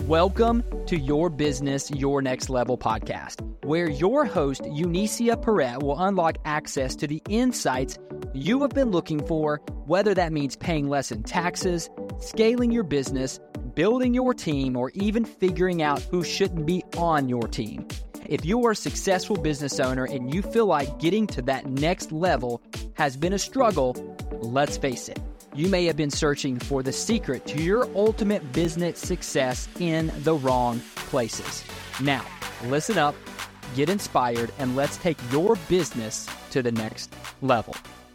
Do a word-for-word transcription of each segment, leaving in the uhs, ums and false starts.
Welcome to Your Business, Your Next Level podcast, where your host, Unicia Perret, will unlock access to the insights you have been looking for, whether that means paying less in taxes, scaling your business, building your team, or even figuring out who shouldn't be on your team. If you are a successful business owner and you feel like getting to that next level has been a struggle, let's face it. You may have been searching for the secret to your ultimate business success in the wrong places. Now, listen up, get inspired, and let's take your business to the next level.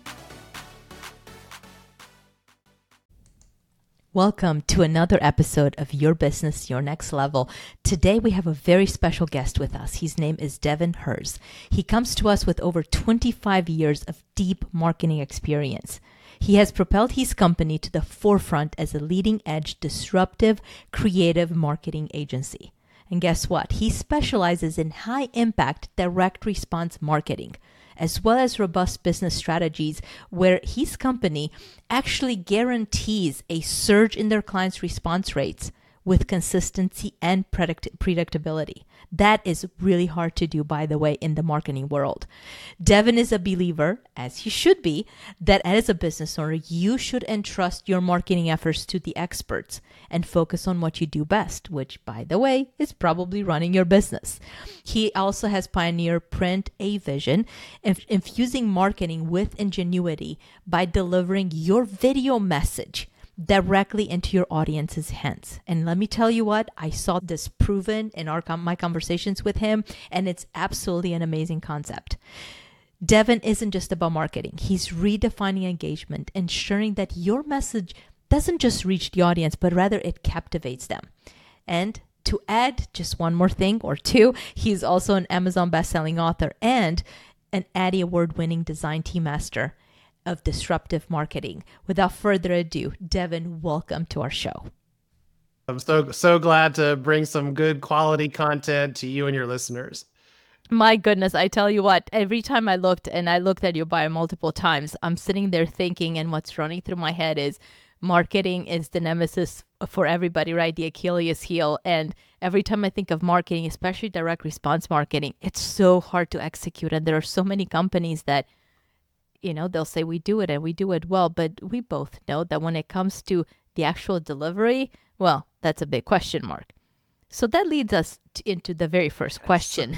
Welcome to another episode of Your Business, Your Next Level. Today we have a very special guest with us. His name is Devin Herz. He comes to us with over twenty-five years of deep marketing experience. He has propelled his company to the forefront as a leading-edge, disruptive, creative marketing agency. And guess what? He specializes in high-impact, direct response marketing, as well as robust business strategies where his company actually guarantees a surge in their clients' response rates with consistency and predict- predictability. That is really hard to do, by the way, in the marketing world. Devin is a believer, as he should be, that as a business owner, you should entrust your marketing efforts to the experts and focus on what you do best, which, by the way, is probably running your business. He also has pioneered Print A Vision, inf- infusing marketing with ingenuity by delivering your video message directly into your audience's hands. And let me tell you what, I saw this proven in our my conversations with him, and it's absolutely an amazing concept. Devin isn't just about marketing. He's redefining engagement, ensuring that your message doesn't just reach the audience, but rather it captivates them. And to add just one more thing or two, he's also an Amazon bestselling author and an Addy Award-winning design team master of disruptive marketing. Without further ado, Devin, welcome to our show. I'm so so glad to bring some good quality content to you and your listeners. My goodness, I tell you what, every time I looked, and I looked at your bio multiple times, I'm sitting there thinking, and what's running through my head is marketing is the nemesis for everybody, right? The Achilles heel. And every time I think of marketing, especially direct response marketing, it's so hard to execute. And there are so many companies that, you know, they'll say we do it and we do it well, but we both know that when it comes to the actual delivery, well, that's a big question mark. So that leads us to, into the very first question.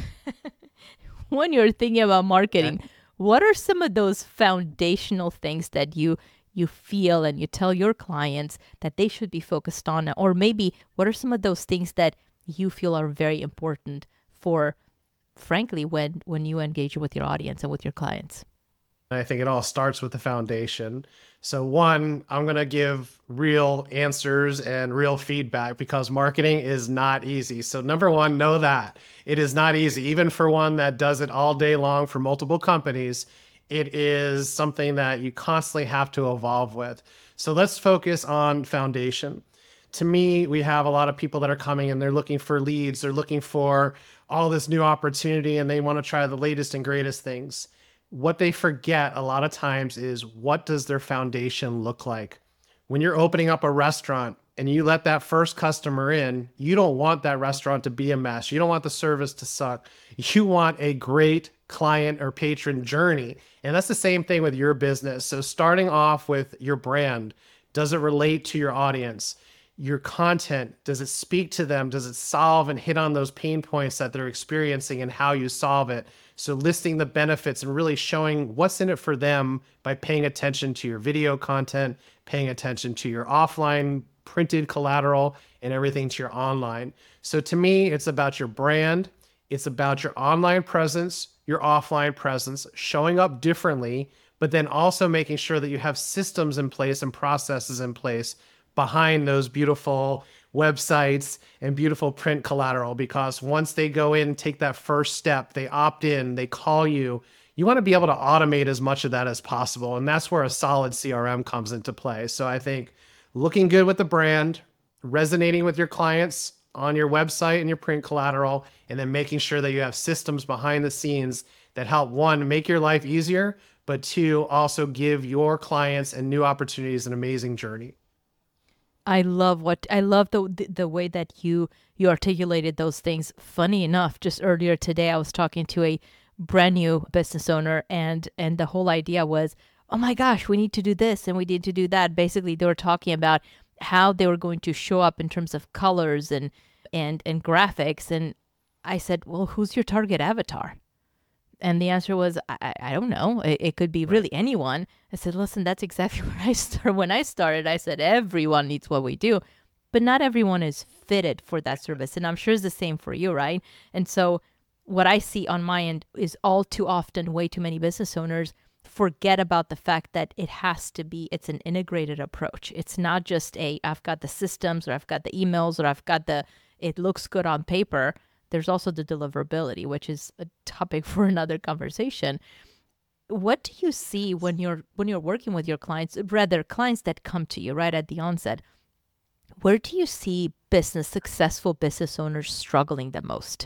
When you're thinking about marketing, what are some of those foundational things that you you feel and you tell your clients that they should be focused on? Or maybe what are some of those things that you feel are very important for, frankly, when, when you engage with your audience and with your clients? I think it all starts with the foundation. So one, I'm going to give real answers and real feedback because marketing is not easy. So number one, know that it is not easy. Even for one that does it all day long for multiple companies, it is something that you constantly have to evolve with. So let's focus on foundation. To me, we have a lot of people that are coming and they're looking for leads. They're looking for all this new opportunity and they want to try the latest and greatest things. What they forget a lot of times is, what does their foundation look like? When you're opening up a restaurant and you let that first customer in, you don't want that restaurant to be a mess. You don't want the service to suck. You want a great client or patron journey. And that's the same thing with your business. So starting off with your brand, does it relate to your audience? Your content, does it speak to them? Does it solve and hit on those pain points that they're experiencing and how you solve it? So listing the benefits and really showing what's in it for them by paying attention to your video content, paying attention to your offline printed collateral and everything to your online. So to me, it's about your brand. It's about your online presence, your offline presence, showing up differently, but then also making sure that you have systems in place and processes in place behind those beautiful websites and beautiful print collateral, because once they go in and take that first step, they opt in, they call you, you want to be able to automate as much of that as possible. And that's where a solid C R M comes into play. So I think looking good with the brand, resonating with your clients on your website and your print collateral, and then making sure that you have systems behind the scenes that help, one, make your life easier, but two, also give your clients and new opportunities an amazing journey. I love what I love the the, the way that you you articulated those things. Funny enough, just earlier today I was talking to a brand new business owner, and and the whole idea was, "Oh my gosh, we need to do this and we need to do that." Basically, they were talking about how they were going to show up in terms of colors and and and graphics, and I said, "Well, who's your target avatar?" And the answer was, I, I don't know. It, it could be really anyone. I said, listen, that's exactly where I started. When I started, I said, everyone needs what we do, but not everyone is fitted for that service. And I'm sure it's the same for you, right? And so what I see on my end is all too often, way too many business owners forget about the fact that it has to be, it's an integrated approach. It's not just a, I've got the systems or I've got the emails or I've got the, it looks good on paper. There's also the deliverability, which is a topic for another conversation. What do you see when you're when you're working with your clients, rather clients that come to you right at the onset? Where do you see business, successful business owners struggling the most?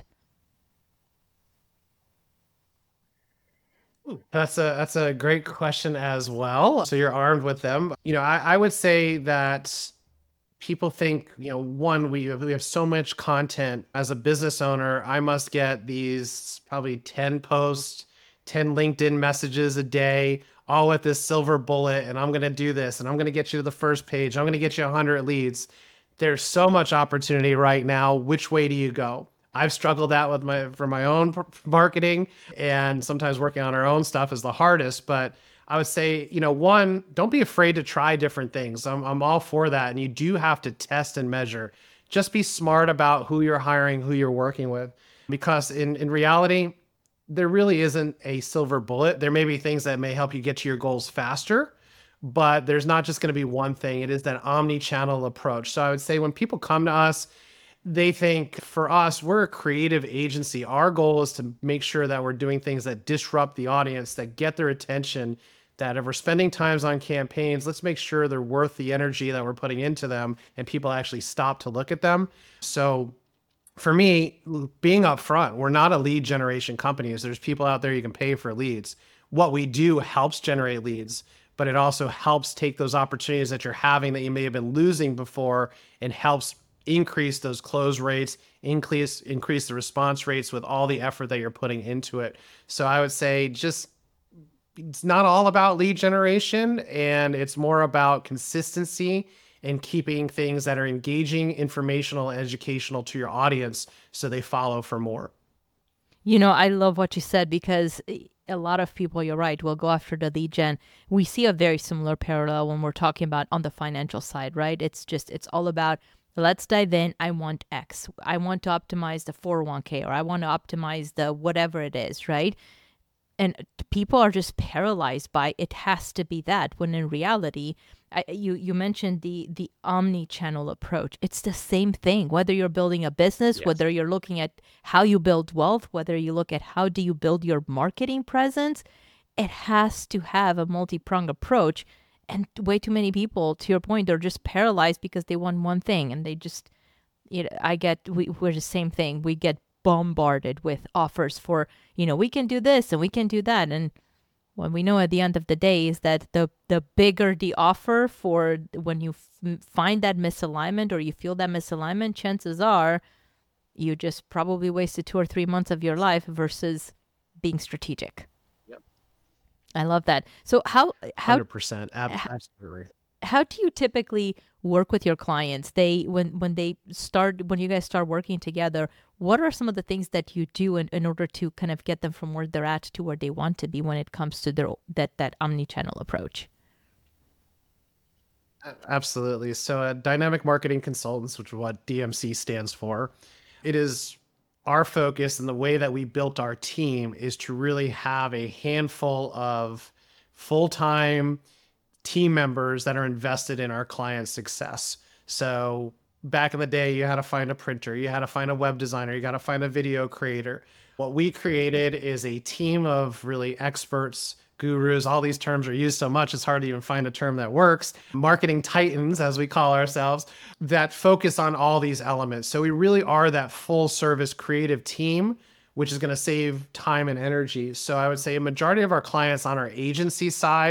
That's a that's a great question as well. So you're armed with them. You know, I, I would say that people think, you know, one, we have, we have so much content. As a business owner, I must get these probably ten posts, ten LinkedIn messages a day, all with this silver bullet, and I'm going to do this, and I'm going to get you to the first page. I'm going to get you one hundred leads. There's so much opportunity right now. Which way do you go? I've struggled that with my for my own marketing, and sometimes working on our own stuff is the hardest, but I would say, you know, one, don't be afraid to try different things. I'm, I'm all for that. And you do have to test and measure. Just be smart about who you're hiring, who you're working with, because in, in reality, there really isn't a silver bullet. There may be things that may help you get to your goals faster, but there's not just going to be one thing. It is that omni-channel approach. So I would say when people come to us, they think for us, we're a creative agency. Our goal is to make sure that we're doing things that disrupt the audience, that get their attention, that if we're spending times on campaigns, let's make sure they're worth the energy that we're putting into them and people actually stop to look at them. So for me, being upfront, we're not a lead generation company. There's people out there you can pay for leads. What we do helps generate leads, but it also helps take those opportunities that you're having that you may have been losing before and helps increase those close rates, increase increase the response rates with all the effort that you're putting into it. So I would say just it's not all about lead generation, and it's more about consistency and keeping things that are engaging, informational, educational to your audience so they follow for more. You know, I love what you said, because a lot of people, you're right, will go after the lead gen. We see a very similar parallel when we're talking about on the financial side, right? It's just, it's all about, let's dive in. I want X. I want to optimize the four oh one k, or I want to optimize the whatever it is, right? And people are just paralyzed by it has to be that, when in reality, I, you you mentioned the the omni-channel approach. It's the same thing. Whether you're building a business, Yes. whether you're looking at how you build wealth, whether you look at how do you build your marketing presence, it has to have a multi-pronged approach. And way too many people, to your point, they're just paralyzed because they want one thing, and they just, you know, I get we, we're the same thing. We get bombarded with offers for, you know, we can do this and we can do that. And what we know at the end of the day is that the the bigger the offer, for when you f- find that misalignment or you feel that misalignment, chances are you just probably wasted two or three months of your life versus being strategic. Yep. I love that. So how how one hundred percent. Ab- Absolutely. how do you typically work with your clients? They when when they start when you guys start working together, what are some of the things that you do in, in order to kind of get them from where they're at to where they want to be when it comes to their that that omni-channel approach? Absolutely. So uh, Dynamic Marketing Consultants, which is what D M C stands for, it is our focus, and the way that we built our team is to really have a handful of full-time team members that are invested in our clients' success. So back in the day, you had to find a printer, you had to find a web designer, you got to find a video creator. What we created is a team of really experts, gurus. All these terms are used so much, it's hard to even find a term that works. Marketing titans, as we call ourselves, that focus on all these elements. So we really are that full service creative team, which is going to save time and energy. So I would say a majority of our clients on our agency side,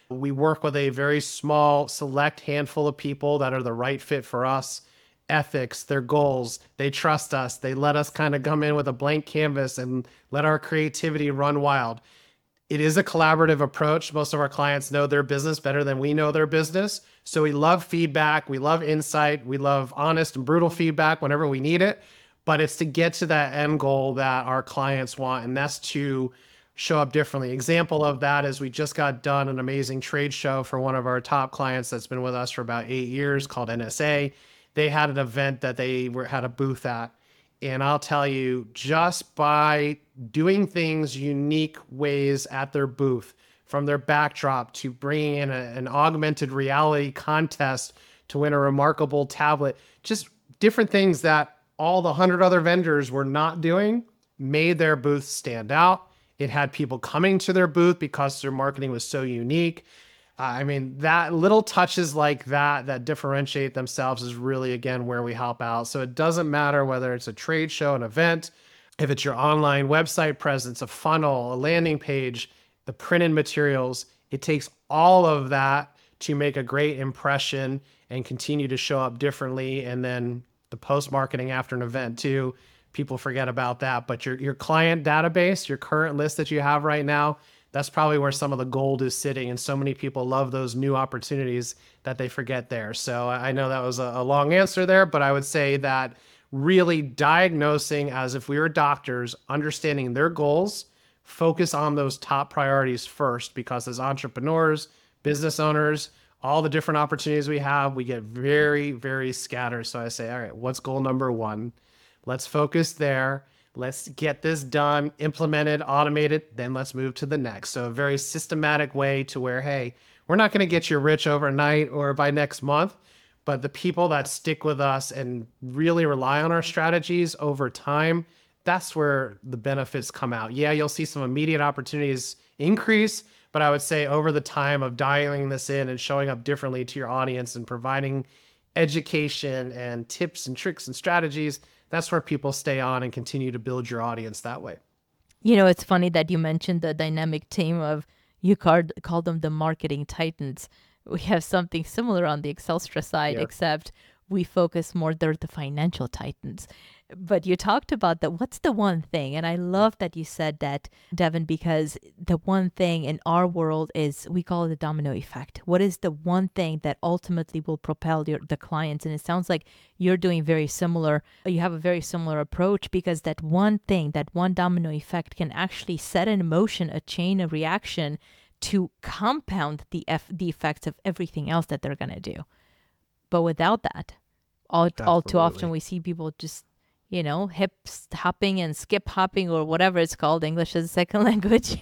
We work with a very small, select handful of people that are the right fit for us. Ethics, their goals, they trust us. They let us kind of come in with a blank canvas and let our creativity run wild. It is a collaborative approach. Most of our clients know their business better than we know their business. So we love feedback. We love insight. We love honest and brutal feedback whenever we need it. But it's to get to that end goal that our clients want, and that's to show up differently. Example of that is we just got done an amazing trade show for one of our top clients that's been with us for about eight years called N S A. They had an event that they were had a booth at. And I'll tell you, just by doing things unique ways at their booth, from their backdrop to bringing in a, an augmented reality contest to win a remarkable tablet, just different things that all the hundred other vendors were not doing, made their booth stand out. It had people coming to their booth because their marketing was so unique. Uh, I mean, that little touches like that that differentiate themselves is really, again, where we help out. So it doesn't matter whether it's a trade show, an event, if it's your online website presence, a funnel, a landing page, the printed materials, it takes all of that to make a great impression and continue to show up differently. And then the post-marketing after an event too, people forget about that. But your, your client database, your current list that you have right now, that's probably where some of the gold is sitting. And so many people love those new opportunities that they forget there. So I know that was a, a long answer there, but I would say that really diagnosing as if we were doctors, understanding their goals, focus on those top priorities first, because as entrepreneurs, business owners, all the different opportunities we have, we get very, very scattered. So I say, all right, what's goal number one? Let's focus there. Let's get this done, implemented, automated, then let's move to the next. So a very systematic way to where, hey, we're not going to get you rich overnight or by next month, but the people that stick with us and really rely on our strategies over time, that's where the benefits come out. Yeah, you'll see some immediate opportunities increase, but I would say over the time of dialing this in and showing up differently to your audience and providing education and tips and tricks and strategies, that's where people stay on and continue to build your audience that way. You know, it's funny that you mentioned the dynamic team of, you called, called them the marketing titans. We have something similar on the Excelstra side, Yep. except we focus more, they're the financial titans. But you talked about the, what's the one thing? And I love that you said that, Devin, because the one thing in our world is, we call it the domino effect. What is the one thing that ultimately will propel your, the clients? And it sounds like you're doing very similar, you have a very similar approach, because that one thing, that one domino effect can actually set in motion a chain of reaction to compound the, F, the effects of everything else that they're going to do. But without that, all, all too often we see people just, you know, hip hopping and skip hopping or whatever it's called, English as a second language.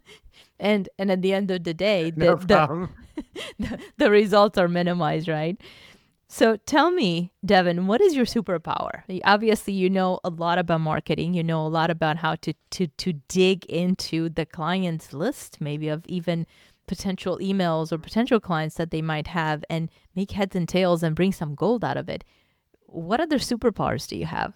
and and at the end of the day, the, No the, the, the results are minimized, right? So tell me, Devin, what is your superpower? Obviously, you know a lot about marketing. You know a lot about how to to to dig into the client's list, maybe of even potential emails or potential clients that they might have, and make heads and tails and bring some gold out of it. What other superpowers do you have?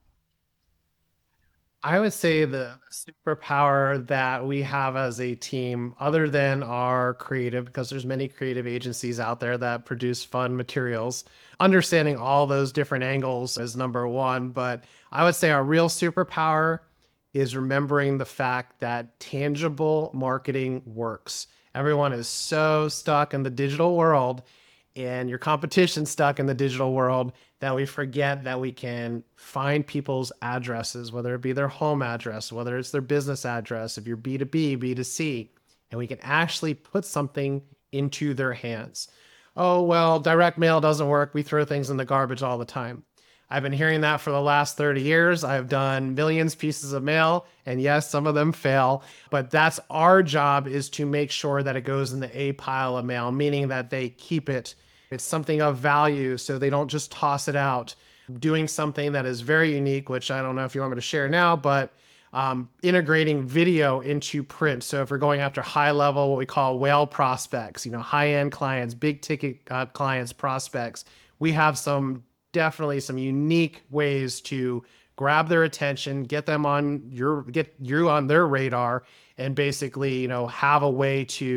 I would say the superpower that we have as a team, other than our creative, because there's many creative agencies out there that produce fun materials, understanding all those different angles is number one. But I would say our real superpower is remembering the fact that tangible marketing works. Everyone is so stuck in the digital world, and your competition stuck in the digital world, that we forget that we can find people's addresses, whether it be their home address, whether it's their business address, if you're B two B, B two C, and we can actually put something into their hands. Oh, well, direct mail doesn't work. We throw things in the garbage all the time. I've been hearing that for the last thirty years. I've done millions of pieces of mail, and yes, some of them fail, but that's our job, is to make sure that it goes in the A pile of mail, meaning that they keep it. It's something of value, so they don't just toss it out. Doing something that is very unique, which I don't know if you want me to share now, but um, integrating video into print. So if we're going after high level, what we call whale prospects, you know, high end clients, big ticket uh, clients, prospects, we have some definitely some unique ways to grab their attention, get them on your, get you on their radar, and basically, you know, have a way to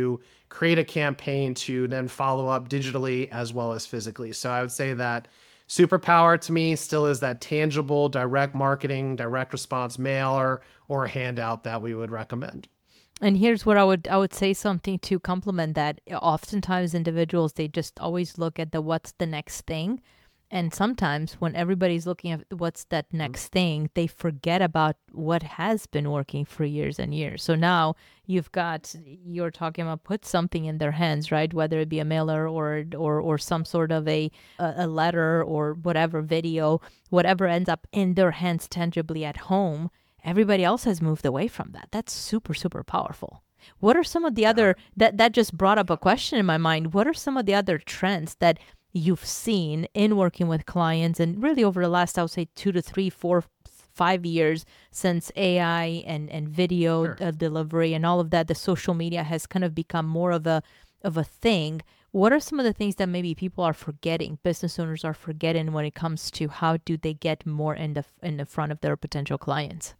create a campaign to then follow up digitally as well as physically. So I would say that superpower to me still is that tangible direct marketing, direct response mailer or handout that we would recommend. And here's what I would I would say something to complement that. Oftentimes individuals, they just always look at the what's the next thing. And sometimes when everybody's looking at what's that next mm-hmm. thing, they forget about what has been working for years and years. So now you've got, you're talking about put something in their hands, right? Whether it be a mailer or or or some sort of a, a letter or whatever, video, whatever ends up in their hands tangibly at home. Everybody else has moved away from that. That's super, super powerful. What are some of the other, that, that just brought up a question in my mind. What are some of the other trends that you've seen in working with clients and really over the last, I would say two to three, four, five years since A I and, and video sure. uh, delivery and all of that, the social media has kind of become more of a, of a thing. What are some of the things that maybe people are forgetting, business owners are forgetting when it comes to how do they get more in the, in the front of their potential clients?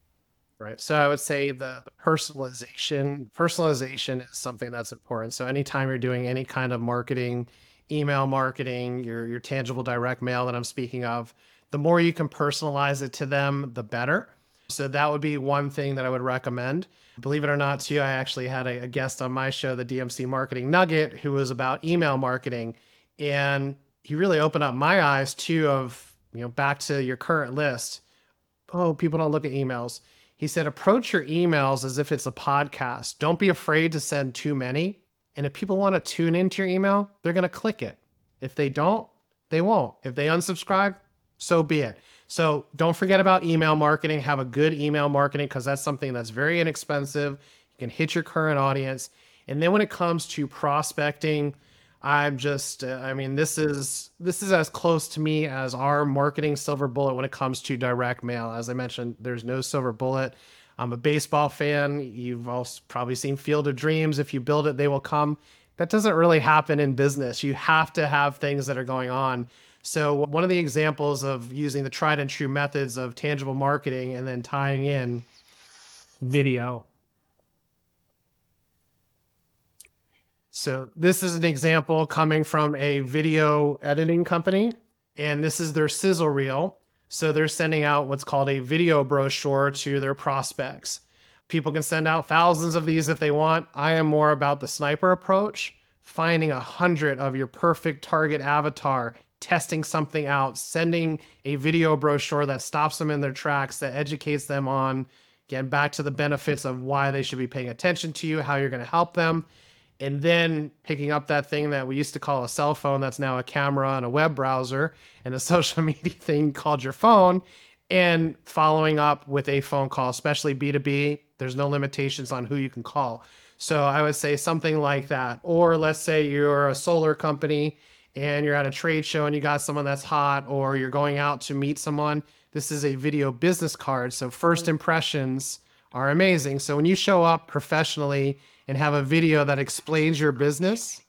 Right. So I would say the personalization, personalization is something that's important. So anytime you're doing any kind of marketing, email marketing, your, your tangible direct mail that I'm speaking of, the more you can personalize it to them, the better. So that would be one thing that I would recommend. Believe it or not, too, I actually had a, a guest on my show, the D M C Marketing Nugget, who was about email marketing. And he really opened up my eyes too of, you know, back to your current list. Oh, people don't look at emails. He said, approach your emails as if it's a podcast. Don't be afraid to send too many. And if people want to tune into your email, they're going to click it. If they don't, they won't. If they unsubscribe, so be it. So don't forget about email marketing. Have a good email marketing because that's something that's very inexpensive. You can hit your current audience. And then when it comes to prospecting, I'm just, uh, I mean, this is this is as close to me as our marketing silver bullet when it comes to direct mail. As I mentioned, there's no silver bullet. I'm a baseball fan. You've also probably seen Field of Dreams. If you build it, they will come. That doesn't really happen in business. You have to have things that are going on. So one of the examples of using the tried and true methods of tangible marketing and then tying in video. So this is an example coming from a video editing company, and this is their sizzle reel. So they're sending out what's called a video brochure to their prospects. People can send out thousands of these if they want. I am more about the sniper approach, finding a hundred of your perfect target avatar, testing something out, sending a video brochure that stops them in their tracks, that educates them on, again, back to the benefits of why they should be paying attention to you, how you're going to help them. And then picking up that thing that we used to call a cell phone that's now a camera and a web browser and a social media thing called your phone, and following up with a phone call, especially B two B. There's no limitations on who you can call. So I would say something like that. Or let's say you're a solar company and you're at a trade show and you got someone that's hot, or you're going out to meet someone. This is a video business card. So first impressions are amazing. So when you show up professionally and have a video that explains your business.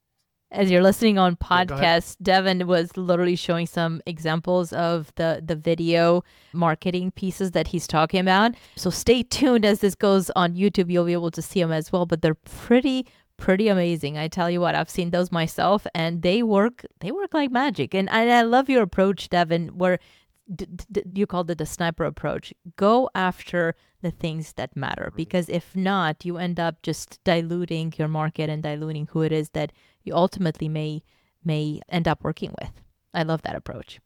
As you're listening on podcast, Devin was literally showing some examples of the, the video marketing pieces that he's talking about. So stay tuned as this goes on YouTube. You'll be able to see them as well, but they're pretty, pretty amazing. I tell you what, I've seen those myself and they work, they work like magic. And, and I love your approach, Devin, where d- d- you called it the sniper approach. Go after the things that matter, because if not, you end up just diluting your market and diluting who it is that you ultimately may may end up working with. I love that approach.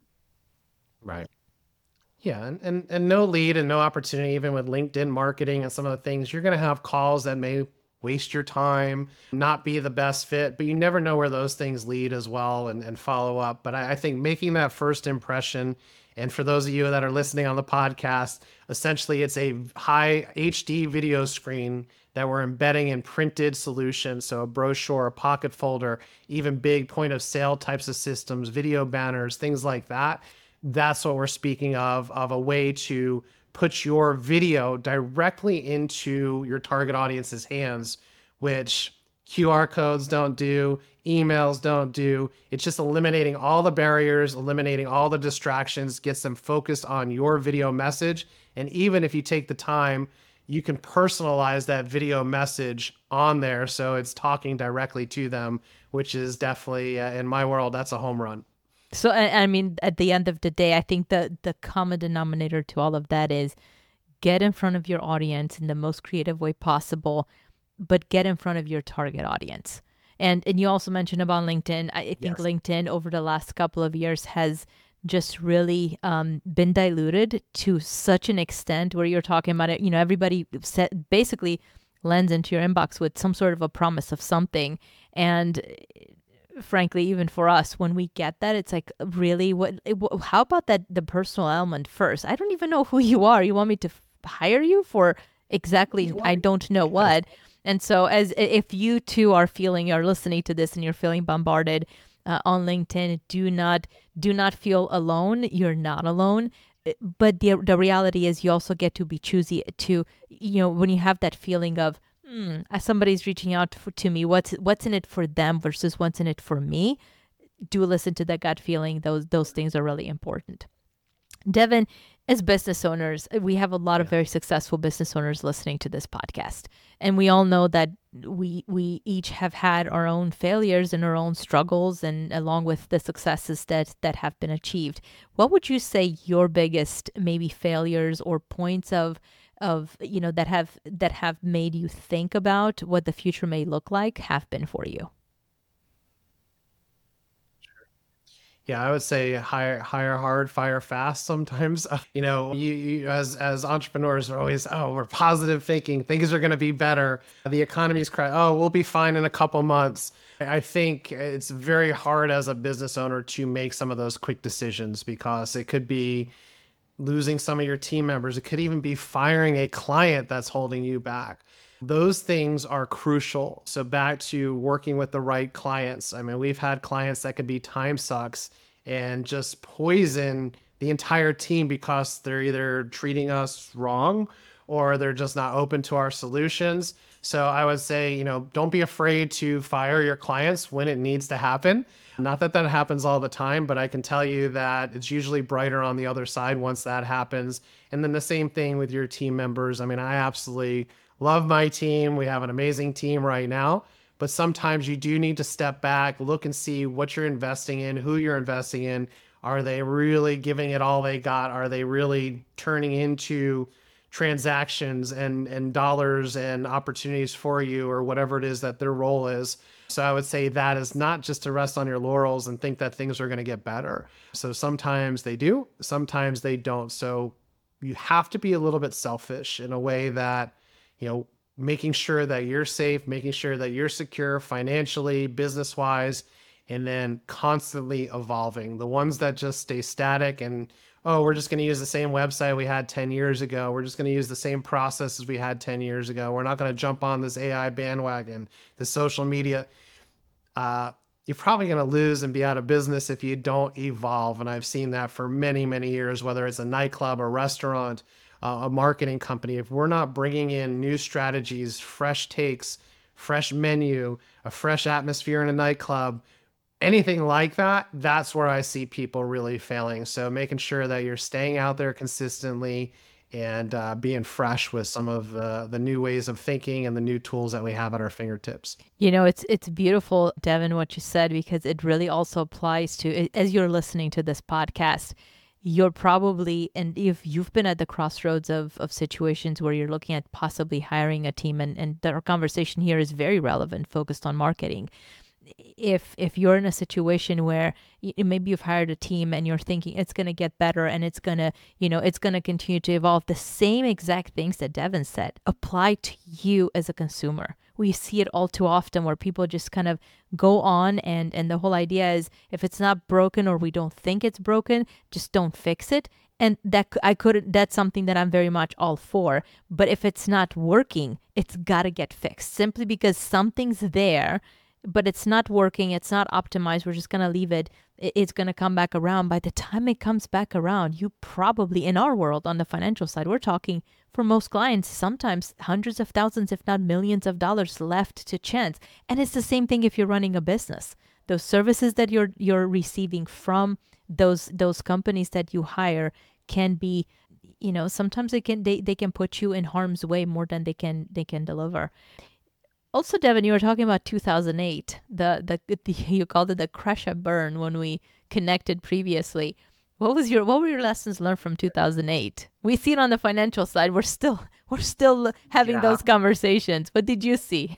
Right. Yeah, and, and, and no lead and no opportunity, even with LinkedIn marketing and some of the things, you're going to have calls that may waste your time, not be the best fit, but you never know where those things lead as well, and, and follow up. But I, I think making that first impression, and for those of you that are listening on the podcast, essentially it's a high H D video screen that we're embedding in printed solutions. So a brochure, a pocket folder, even big point of sale types of systems, video banners, things like that. That's what we're speaking of, of a way to put your video directly into your target audience's hands, which Q R codes don't do, emails don't do. It's just eliminating all the barriers, eliminating all the distractions, gets them focused on your video message. And even if you take the time you can personalize that video message on there so it's talking directly to them, which is definitely, uh, in my world, that's a home run. So, I, I mean, at the end of the day, I think the the common denominator to all of that is get in front of your audience in the most creative way possible, but get in front of your target audience. And and you also mentioned about LinkedIn. I think Yes. LinkedIn over the last couple of years has just really um, been diluted to such an extent where you're talking about it. You know, everybody set, basically lands into your inbox with some sort of a promise of something. And frankly, even for us, when we get that, it's like, really, what? It- How about that? The personal element first. I don't even know who you are. You want me to f- hire you for exactly? I don't know what. And so, as if you too are feeling, you're listening to this, and you're feeling bombarded uh, on LinkedIn, do not do not feel alone. You're not alone. Uh, But the the reality is, you also get to be choosy. To you know, when you have that feeling of, hmm, uh, somebody's reaching out for, to me. What's what's in it for them versus what's in it for me? Do listen to that gut feeling. Those those things are really important. Devin, as business owners, we have a lot of very successful business owners listening to this podcast. And we all know that we we each have had our own failures and our own struggles, and along with the successes that that have been achieved. What would you say your biggest maybe failures or points of of you know that have that have made you think about what the future may look like have been for you? Yeah, I would say hire hire hard, fire fast sometimes. You know, you, you as as entrepreneurs are always, oh, we're positive thinking, things are going to be better. The economy's cry, oh, we'll be fine in a couple months. I think it's very hard as a business owner to make some of those quick decisions because it could be losing some of your team members. It could even be firing a client that's holding you back. Those things are crucial. So back to working with the right clients. I mean, we've had clients that could be time sucks and just poison the entire team because they're either treating us wrong or they're just not open to our solutions. So I would say, you know, don't be afraid to fire your clients when it needs to happen. Not that that happens all the time, but I can tell you that it's usually brighter on the other side once that happens. And then the same thing with your team members. I mean, I absolutely love my team. We have an amazing team right now, but sometimes you do need to step back, look and see what you're investing in, who you're investing in. Are they really giving it all they got? Are they really turning into transactions and and dollars and opportunities for you, or whatever it is that their role is? So I would say that is not just to rest on your laurels and think that things are going to get better. So sometimes they do, sometimes they don't. So you have to be a little bit selfish in a way that, you know, making sure that you're safe, making sure that you're secure financially, business wise, and then constantly evolving. The ones that just stay static and, oh, we're just going to use the same website we had ten years ago. We're just going to use the same processes we had ten years ago. We're not going to jump on this A I bandwagon, the social media. Uh, you're probably going to lose and be out of business if you don't evolve. And I've seen that for many, many years, whether it's a nightclub, a restaurant, uh, a marketing company. If we're not bringing in new strategies, fresh takes, fresh menu, a fresh atmosphere in a nightclub, anything like that, that's where I see people really failing. So making sure that you're staying out there consistently and uh, being fresh with some of uh, the new ways of thinking and the new tools that we have at our fingertips. You know, it's it's beautiful, Devin, what you said, because it really also applies to, as you're listening to this podcast, you're probably, and if you've been at the crossroads of, of situations where you're looking at possibly hiring a team, and, and our conversation here is very relevant, focused on marketing. If if you're in a situation where y- maybe you've hired a team and you're thinking it's going to get better and it's going to, you know, it's going to continue to evolve, the same exact things that Devin said apply to you as a consumer. We see it all too often where people just kind of go on, and and the whole idea is, if it's not broken or we don't think it's broken, just don't fix it. And that c- I could that's something that I'm very much all for. But if it's not working, it's got to get fixed, simply because something's there but it's not working, it's not optimized, we're just going to leave it. I- It's going to come back around. By the time it comes back around, you probably, in our world, on the financial side, we're talking for most clients, sometimes hundreds of thousands, if not millions of dollars left to chance. And it's the same thing if you're running a business. Those services that you're you're receiving from those those companies that you hire can be you know, sometimes they can they, they can put you in harm's way more than they can they can deliver. Also, Devin, you were talking about two thousand eight, the, the, the you called it the crash and burn when we connected previously. What was your what were your lessons learned from two thousand eight? We see it on the financial side. We're still we're still having Yeah. those conversations. What did you see?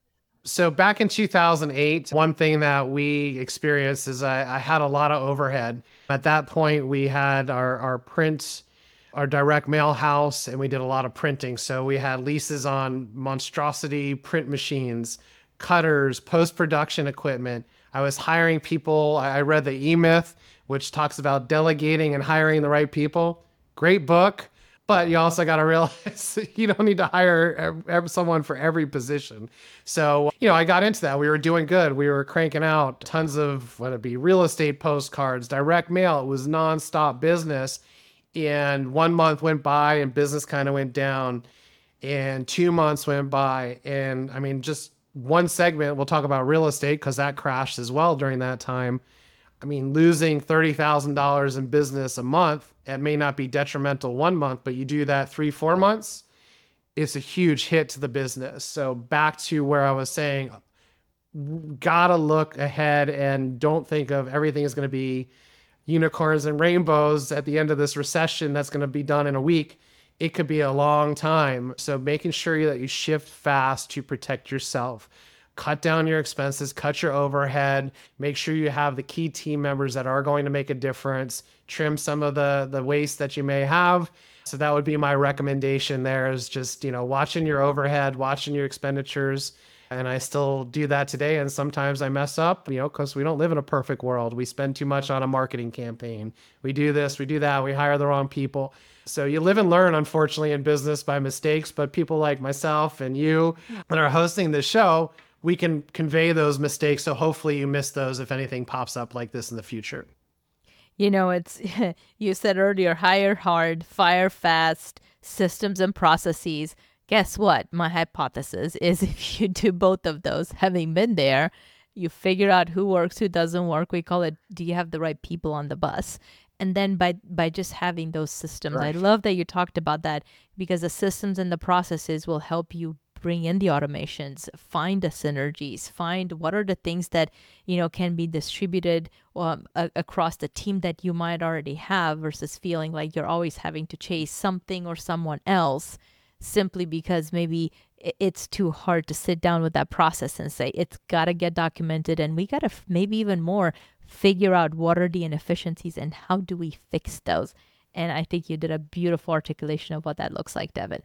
So back in two thousand eight, one thing that we experienced is I, I had a lot of overhead. At that point, we had our, our print, our direct mail house, and we did a lot of printing. So we had leases on monstrosity print machines, cutters, post-production equipment. I was hiring people. I I read the E-Myth, which talks about delegating and hiring the right people. Great book. But you also got to realize you don't need to hire ev- ev- someone for every position. So, you know, I got into that. We were doing good. We were cranking out tons of, whether it be real estate postcards, direct mail. It was nonstop business. And one month went by and business kind of went down. And two months went by. And I mean, just one segment, we'll talk about real estate because that crashed as well during that time. I mean, losing thirty thousand dollars in business a month, it may not be detrimental one month, but you do that three, four months, it's a huge hit to the business. So back to where I was saying, gotta look ahead and don't think of everything is going to be unicorns and rainbows at the end of this recession that's going to be done in a week. It could be a long time. So making sure that you shift fast to protect yourself. Cut down your expenses, cut your overhead, make sure you have the key team members that are going to make a difference, trim some of the, the waste that you may have. So that would be my recommendation there is just, you know, watching your overhead, watching your expenditures. And I still do that today. And sometimes I mess up, you know, because we don't live in a perfect world. We spend too much on a marketing campaign. We do this, we do that, we hire the wrong people. So you live and learn, unfortunately, in business by mistakes. But people like myself and you that are hosting this show, we can convey those mistakes. So hopefully you miss those if anything pops up like this in the future. You know, it's you said earlier, hire hard, fire fast, systems and processes. Guess what? My hypothesis is if you do both of those, having been there, you figure out who works, who doesn't work. We call it, do you have the right people on the bus? And then by by just having those systems, Right. I love that you talked about that because the systems and the processes will help you bring in the automations, find the synergies, find what are the things that, you know, can be distributed um, a- across the team that you might already have versus feeling like you're always having to chase something or someone else simply because maybe i- it's too hard to sit down with that process and say, it's got to get documented and we got to f- maybe even more figure out what are the inefficiencies and how do we fix those. And I think you did a beautiful articulation of what that looks like, Devin.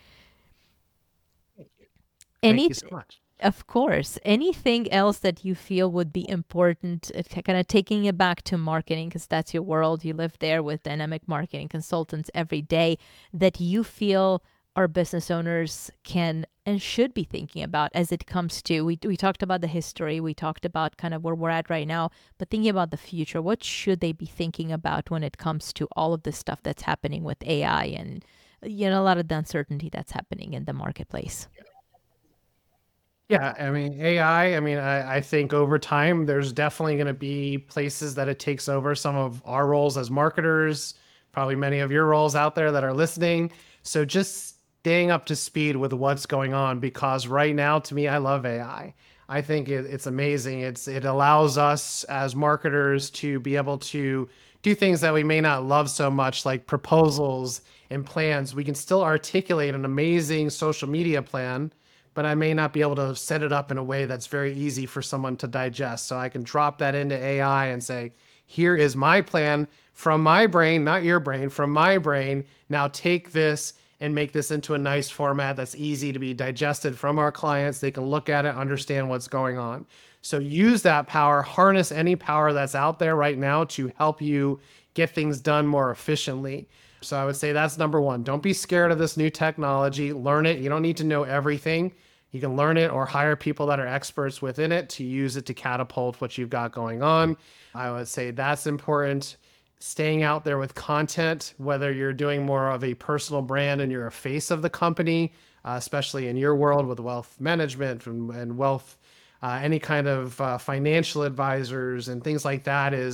Thank Any, you so much. of course, anything else that you feel would be important, kind of taking it back to marketing, because that's your world. You live there with dynamic marketing consultants every day that you feel our business owners can and should be thinking about as it comes to, we, we talked about the history, we talked about kind of where we're at right now, but thinking about the future, what should they be thinking about when it comes to all of this stuff that's happening with A I and, you know, a lot of the uncertainty that's happening in the marketplace? Yeah, I mean, A I, I mean, I, I think over time, there's definitely going to be places that it takes over some of our roles as marketers, probably many of your roles out there that are listening. So just staying up to speed with what's going on, because right now, to me, I love A I. I think it, it's amazing. It's It allows us as marketers to be able to do things that we may not love so much, like proposals and plans. We can still articulate an amazing social media plan, but I may not be able to set it up in a way that's very easy for someone to digest. So I can drop that into A I and say, here is my plan from my brain, not your brain, from my brain. Now take this and make this into a nice format that's easy to be digested from our clients. They can look at it, understand what's going on. So use that power, harness any power that's out there right now to help you get things done more efficiently. So I would say that's number one. Don't be scared of this new technology. Learn it. You don't need to know everything. You can learn it or hire people that are experts within it to use it to catapult what you've got going on. I would say that's important. Staying out there with content, whether you're doing more of a personal brand and you're a face of the company, uh, especially in your world with wealth management and, and wealth, uh, any kind of uh, financial advisors and things like that, is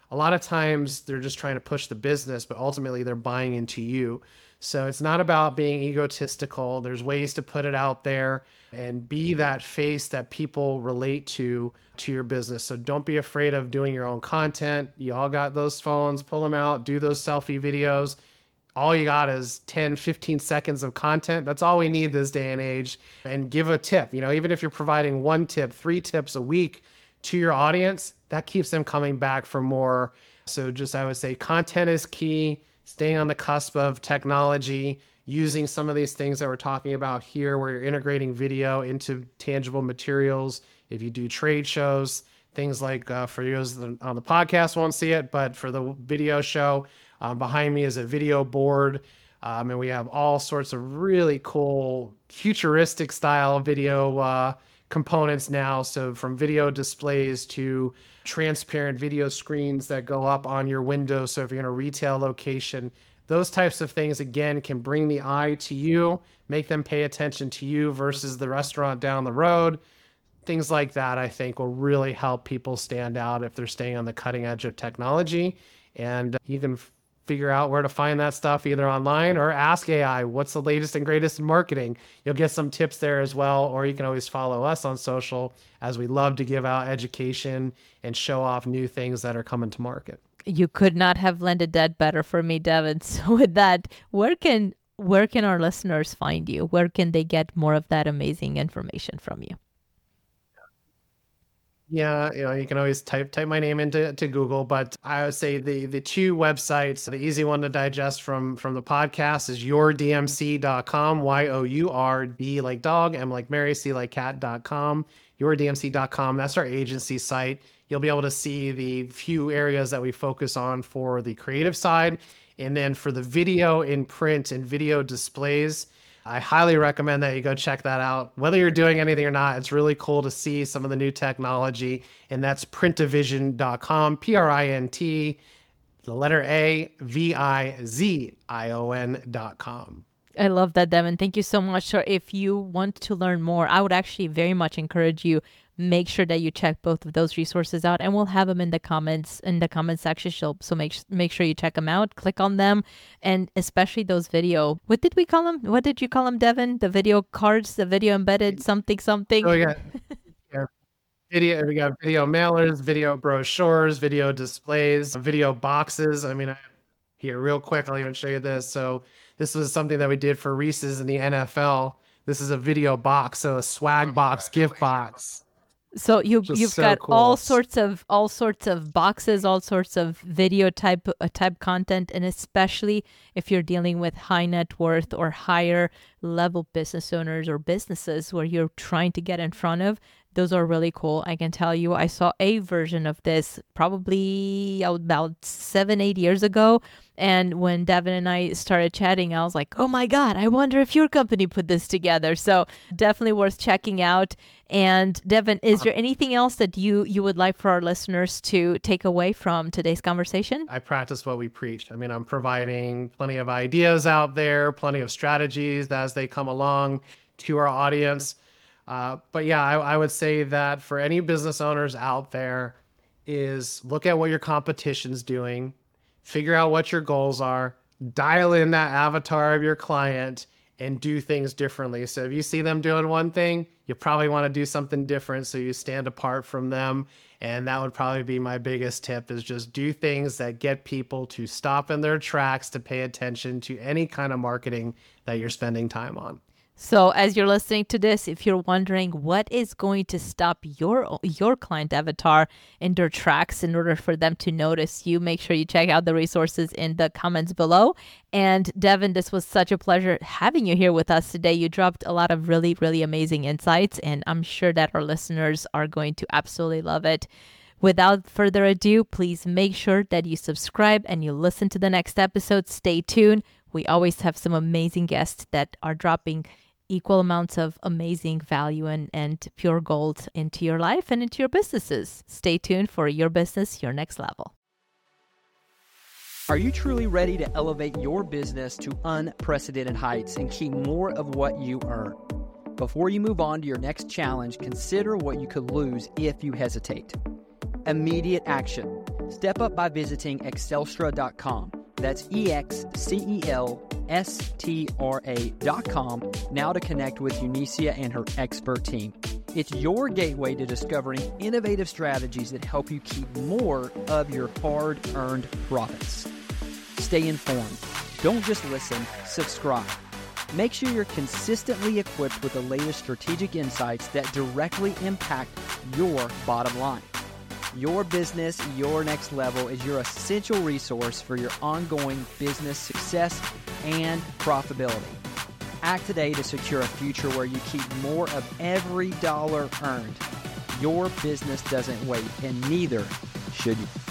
a lot of times they're just trying to push the business, but ultimately they're buying into you. So it's not about being egotistical. There's ways to put it out there and be that face that people relate to to your business. So don't be afraid of doing your own content. You all got those phones, pull them out, do those selfie videos. All you got is ten, fifteen seconds of content. That's all we need this day and age. And give a tip. You know, even if you're providing one tip, three tips a week to your audience, that keeps them coming back for more. So just, I would say content is key. Staying on the cusp of technology, using some of these things that we're talking about here, where you're integrating video into tangible materials. If you do trade shows, things like uh, for those on the podcast won't see it, but for the video show, um, behind me is a video board. Um, and we have all sorts of really cool futuristic style video uh, components now. So from video displays to transparent video screens that go up on your window. So if you're in a retail location, those types of things, again, can bring the eye to you, make them pay attention to you versus the restaurant down the road. Things like that, I think, will really help people stand out if they're staying on the cutting edge of technology. And you can f- figure out where to find that stuff either online or ask A I, what's the latest and greatest in marketing? You'll get some tips there as well, or you can always follow us on social, as we love to give out education and show off new things that are coming to market. You could not have landed that better for me, Devin. So with that, where can where can our listeners find you? Where can they get more of that amazing information from you? Yeah, you know, you can always type type my name into to Google, but I would say the the two websites, the easy one to digest from from the podcast is your d m c dot com, Y O U R D like dog, M like Mary, C like cat dot com, your d m c dot com. That's our agency site. You'll be able to see the few areas that we focus on for the creative side. And then for the video in print and video displays, I highly recommend that you go check that out. Whether you're doing anything or not, it's really cool to see some of the new technology. And that's printavision dot com, P R I N T, the letter A, V I Z I O N dot com. I love that, Devin. Thank you so much. So if you want to learn more, I would actually very much encourage you, make sure that you check both of those resources out, and we'll have them in the comments in the comment section. So, so make make sure you check them out, click on them, and especially those video. What did we call them? What did you call them, Devin? The video cards, the video embedded something something. Oh yeah, yeah. Video. We got video mailers, video brochures, video displays, video boxes. I mean, I, here real quick, I'll even show you this. So this was something that we did for Reese's in the N F L. This is a video box, so a swag box, gift box. So you Just you've so got cool. all sorts of all sorts of boxes, all sorts of video type uh, type content, and especially if you're dealing with high net worth or higher level business owners or businesses where you're trying to get in front of, those are really cool. I can tell you, I saw a version of this probably about seven, eight years ago. And when Devin and I started chatting, I was like, oh my God, I wonder if your company put this together. So definitely worth checking out. And Devin, is there anything else that you, you would like for our listeners to take away from today's conversation? I practice what we preach. I mean, I'm providing plenty of ideas out there, plenty of strategies as they come along to our audience. Uh, but yeah, I, I would say that for any business owners out there is look at what your competition's doing, figure out what your goals are, dial in that avatar of your client, and do things differently. So if you see them doing one thing, you probably want to do something different so you stand apart from them. And that would probably be my biggest tip, is just do things that get people to stop in their tracks to pay attention to any kind of marketing that you're spending time on. So as you're listening to this, if you're wondering what is going to stop your your client avatar in their tracks in order for them to notice you, make sure you check out the resources in the comments below. And Devin, this was such a pleasure having you here with us today. You dropped a lot of really, really amazing insights, and I'm sure that our listeners are going to absolutely love it. Without further ado, please make sure that you subscribe and you listen to the next episode. Stay tuned. We always have some amazing guests that are dropping equal amounts of amazing value and, and pure gold into your life and into your businesses. Stay tuned for Your Business, Your Next Level. Are you truly ready to elevate your business to unprecedented heights and keep more of what you earn? Before you move on to your next challenge, consider what you could lose if you hesitate. Immediate action. Step up by visiting excelstra dot com. That's E X C E L S T R A dot com now to connect with Unicia and her expert team. It's your gateway to discovering innovative strategies that help you keep more of your hard-earned profits. Stay informed. Don't just listen, subscribe. Make sure you're consistently equipped with the latest strategic insights that directly impact your bottom line. Your Business, Your Next Level is your essential resource for your ongoing business success and profitability. Act today to secure a future where you keep more of every dollar earned. Your business doesn't wait, and neither should you.